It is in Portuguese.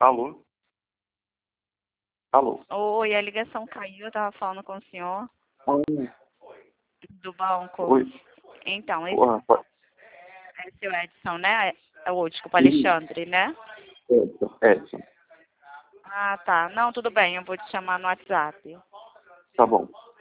Alô? Alô? Oi, a ligação caiu, eu tava falando com o senhor Oi. do banco. Oi. Então, esse Porra, é seu Edson, né? Desculpa, Alexandre, né? Edson. Ah, tá. Não, tudo bem, eu vou te chamar no WhatsApp. Tá bom.